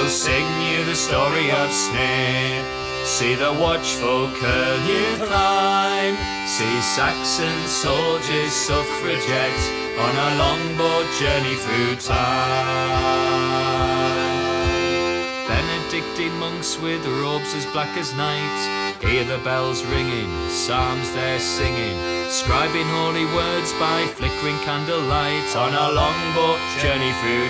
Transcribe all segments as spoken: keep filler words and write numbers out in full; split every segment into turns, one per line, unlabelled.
We'll sing you the story of Snape. See the watchful curlew climb. See Saxon soldiers, suffragettes, on a longboard journey through time. Benedictine monks with robes as black as night, hear the bells ringing, psalms they're singing, scribing holy words by flickering candlelight, on a longboard journey through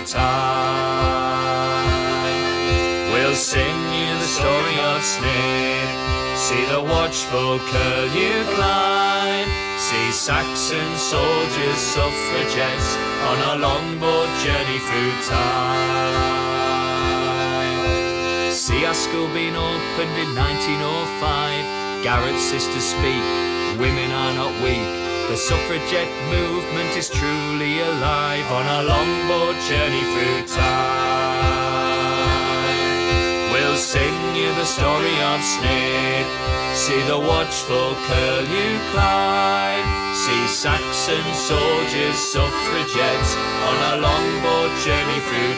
time. We'll sing you the story of Snape. See the watchful curlew climb. See Saxon soldiers, suffragettes, on a longboard journey through time. See our school being opened in nineteen oh five. Garrett's sisters speak, women are not weak. The suffragette movement is truly alive, on a longboard journey through time. We'll sing you the story of Snape. See the watchful curlew climb. See Saxon soldiers, suffragettes, on a longboard journey through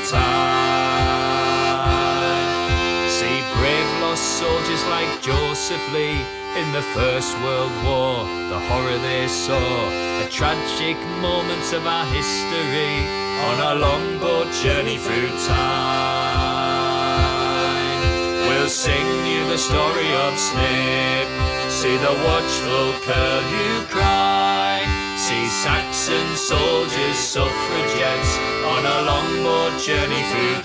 time. See brave lost soldiers like Joseph Lee in the First World War, the horror they saw, the tragic moments of our history, on a longboard journey through time. We'll sing you the story of Snape. See the watchful curlew cry. See Saxon soldiers, suffragettes, on a longboard journey through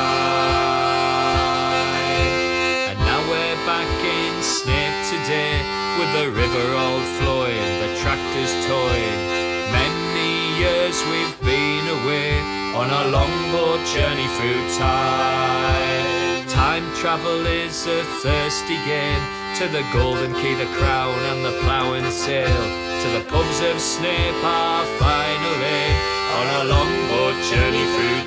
time. And now we're back in Snape today, with the river all flowing, the tractors towing. Many years we've been away, on a longboard journey through time. Time travel is a thirsty game, to the Golden Key, the Crown and the Plough and Sail, to the pubs of Snape, our final aim, on a longboard journey through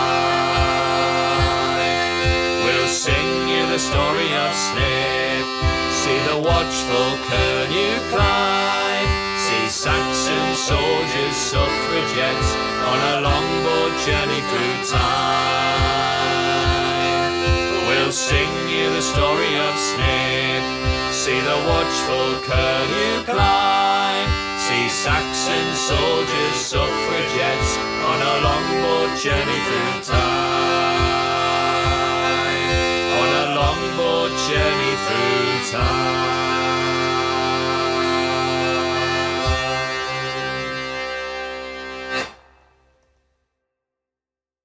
time. We'll sing you the story of Snape. See the watchful curlew climb. See Saxon soldiers, suffragettes, on a longboard journey through time. We'll sing you the story of Snape. See the watchful curlew climb. See Saxon soldiers, suffragettes, on a longboard journey through time.